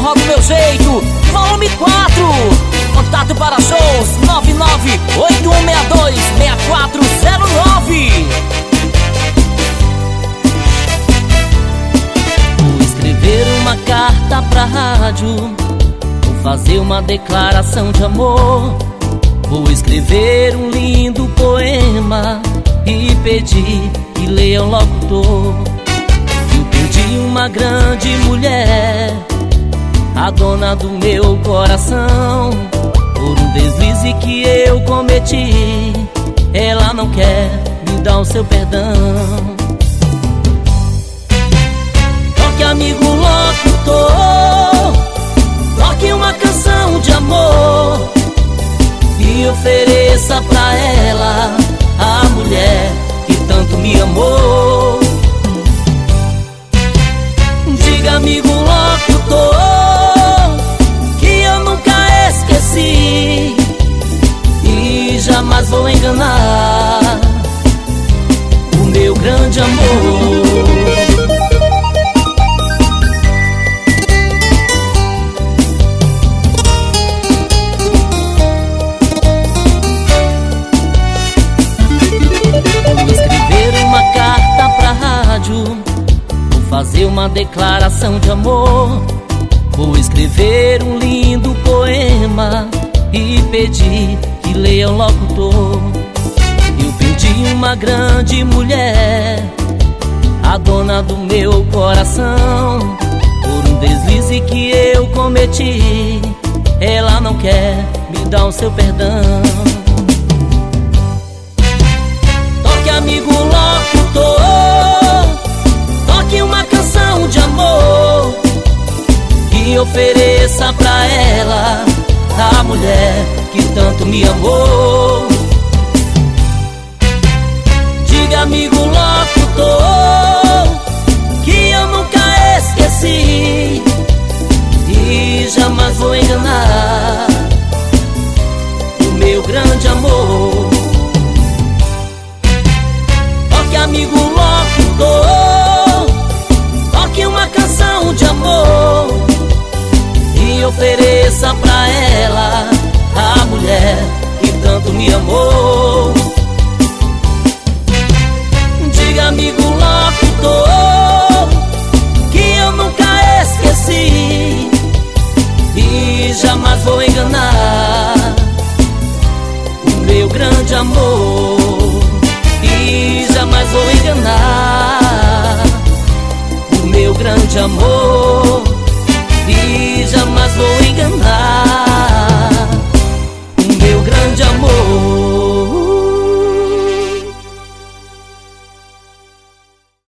forró do meu jeito, volume 4. Contato para shows 9981626409. Vou escrever uma carta pra rádio, vou fazer uma declaração de amor. Vou escrever um lindo poema e pedir que leia o locutor. Eu perdi uma grande mulher, a dona do meu coração. Por um deslize que eu cometi, ela não quer me dar o seu perdão. Toque, amigo locutor, toque uma canção de amor e ofereça pra ela a mulher que tanto me amou. Diga, amigo locutor, que eu nunca esqueci e jamais vou enganar o meu grande amor. Vou fazer uma declaração de amor. Vou escrever um lindo poema e pedir que leia o locutor. Eu perdi uma grande mulher, a dona do meu coração. Por um deslize que eu cometi, ela não quer me dar o seu perdão. Toque, amigo locutor, toque uma canção de amor e ofereça pra ela a mulher que tanto me amou. Diga, amigo locutor, que eu nunca esqueci e jamais vou enganar o meu grande amor. Toque, amigo locutor, toque uma canção de amor e ofereça pra ela a mulher que tanto me amou. Diga, amigo locutor, que eu nunca esqueci e jamais vou enganar o meu grande amor. E jamais vou enganar o meu grande amor.